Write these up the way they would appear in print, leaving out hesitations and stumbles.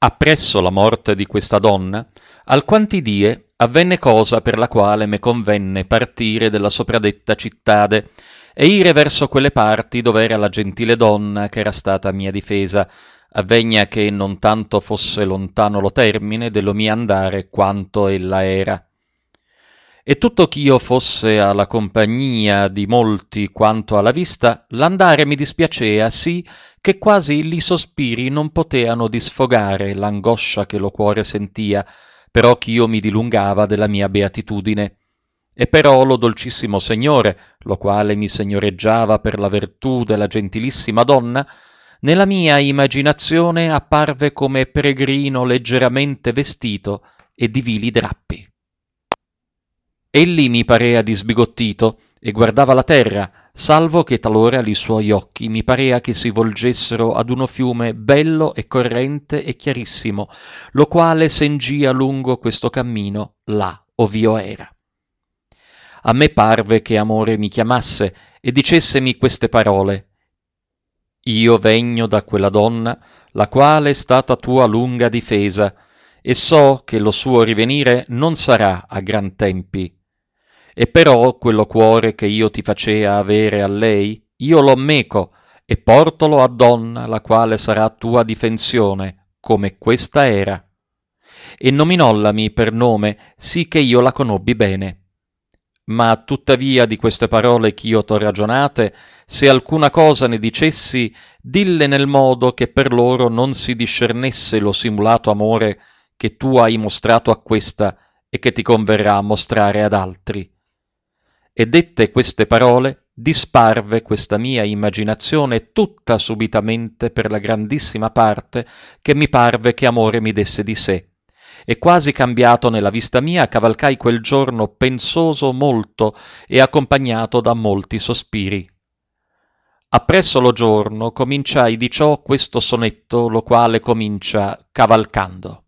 Appresso la morte di questa donna, alquanti die avvenne cosa per la quale me convenne partire della sopradetta cittade e ire verso quelle parti dove era la gentile donna che era stata mia difesa, avvegna che non tanto fosse lontano lo termine dello mio andare quanto ella era. E tutto ch'io fosse alla compagnia di molti quanto alla vista, l'andare mi dispiacea sì che quasi li sospiri non poteano disfogare l'angoscia che lo cuore sentia, però ch'io mi dilungava della mia beatitudine. E però lo dolcissimo Signore, lo quale mi signoreggiava per la vertù della gentilissima donna, nella mia imaginazione apparve come peregrino leggeramente vestito e di vili drappi. Egli mi parea disbigottito e guardava la terra, salvo che talora li suoi occhi mi parea che si volgessero ad uno fiume bello e corrente e chiarissimo, lo quale sengia lungo questo cammino là ov'io era. A me parve che amore mi chiamasse e dicessemi queste parole: io vegno da quella donna, la quale è stata tua lunga difesa, e so che lo suo rivenire non sarà a gran tempi. E però quello cuore che io ti facea avere a lei, io lo meco e portolo a donna, la quale sarà tua difensione, come questa era. E nominollami per nome, sì che io la conobbi bene. Ma tuttavia di queste parole ch'io t'ho ragionate, se alcuna cosa ne dicessi, dille nel modo che per loro non si discernesse lo simulato amore che tu hai mostrato a questa e che ti converrà mostrare ad altri. E dette queste parole, disparve questa mia immaginazione tutta subitamente per la grandissima parte che mi parve che amore mi desse di sé. E quasi cambiato nella vista mia, cavalcai quel giorno pensoso molto e accompagnato da molti sospiri. Appresso lo giorno cominciai di ciò questo sonetto, lo quale comincia cavalcando.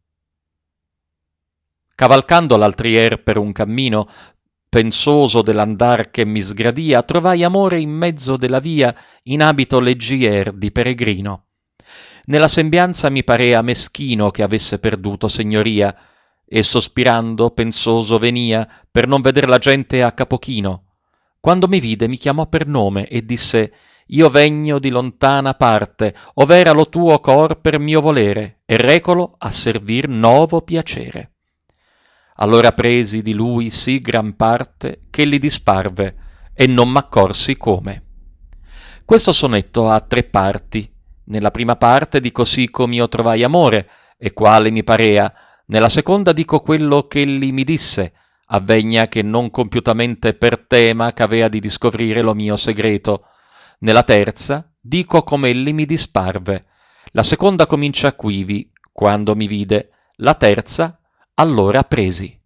Cavalcando l'altrier per un cammino, pensoso dell'andar che mi sgradia, trovai amore in mezzo della via, in abito leggier di peregrino. Nella sembianza mi parea meschino che avesse perduto signoria, e sospirando pensoso venia per non veder la gente a capo chino. Quando mi vide mi chiamò per nome e disse: io vegno di lontana parte, ov'era lo tuo cor per mio volere, e recolo a servir novo piacere. Allora presi di lui sì gran parte che li disparve e non m'accorsi come. Questo sonetto ha tre parti. Nella prima parte dico sì com'io trovai amore, e quale mi parea. Nella seconda dico quello ch'egli mi disse, avvegna che non compiutamente per tema c'avea di discovrire lo mio segreto. Nella terza dico come egli mi disparve. La seconda comincia quivi, quando mi vide, la terza allora presi.